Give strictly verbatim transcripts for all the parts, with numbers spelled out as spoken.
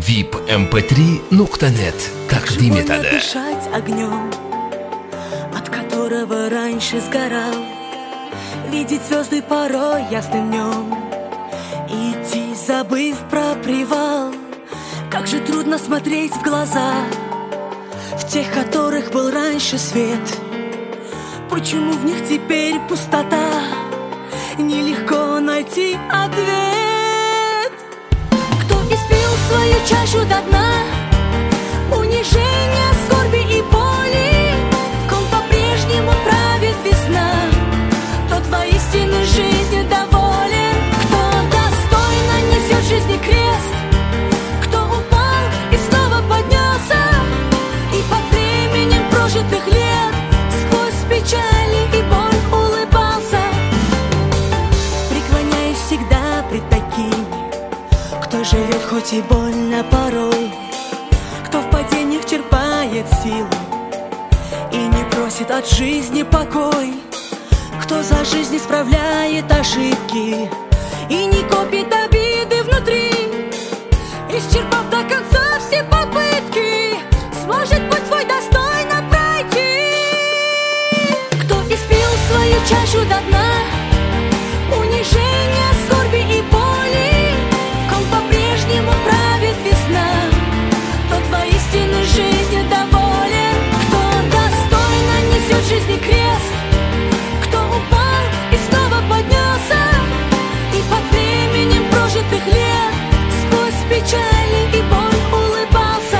вип эм пэ три точка нет тaqdim etadi. Дышать огнем, от которого раньше сгорал, видеть звезды порой ясным днем, идти, забыв про привал. Как же трудно смотреть в глаза, в тех, которых был раньше свет. Почему в них теперь пустота? Нелегко найти ответ. Кто испил свою чашу до дна, унижения, скорби и боли, в ком по-прежнему правит весна, тот воистину жизнью доволен. Кто достойно несет жизни крест, кто упал и снова поднялся, и под временем прожитых лет сквозь печали и боль улыбался. Преклоняюсь всегда пред такими, кто живет хоть и больно порой, кто в падениях черпает силу и не просит от жизни покой, кто за жизнь исправляет ошибки и не копит обиды внутри, исчерпав до конца все попытки, сможет путь свой достойно пройти. Кто испил свою чашу до дна, унижения, скорби и боли, в ком по-прежнему правит весна, тот воистину жизнью доволен. Кто достойно несет жизни крест, кто упал и снова поднялся, и под временем прожитых лет сквозь печали и боль улыбался.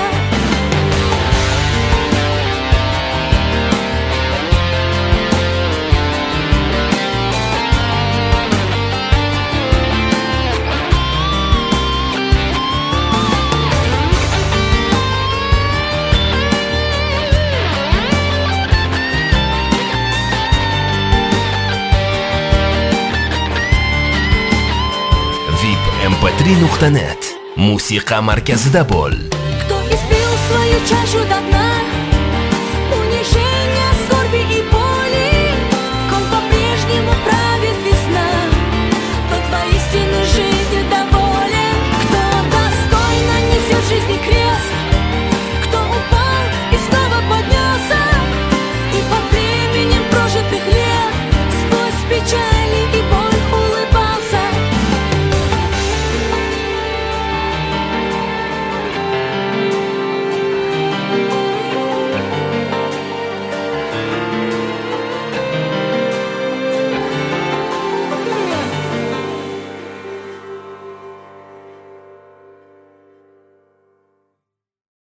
вип эм пэ три точка нет. Musiqa markazida bo'l. Кто испил свою чашу до дна,